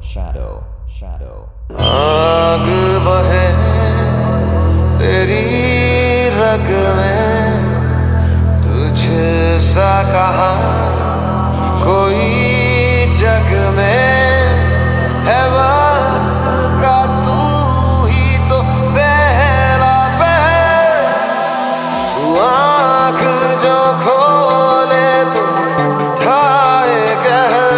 आग बहे तेरी रग में, तुझसा कहा कोई जग में है वक्त का तू ही तो पहला पहर। तू आँख जो खोले तो ढाए कहर।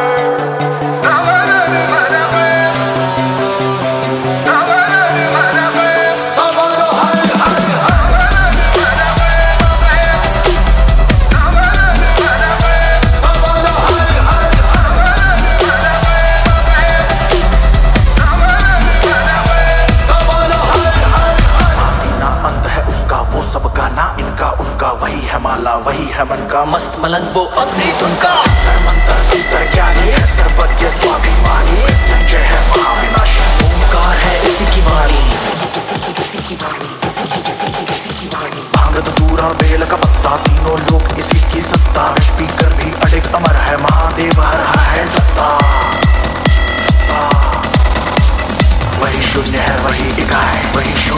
वही है माला वही है मन का मस्त मलंग वो अपनी धुन का मंत्र मंत्र ज्ञानी है सर्वज्ञ स्वाभिमानी जय है महाविनाशी ओंकार है इसी की वाणी भांग धतूरा बेल का पत्ता तीनों लोग इसी की सत्ता स्पीकर भी अडिग अमर है महादेव हर है जत्ता वही शून्य है वही एक है वही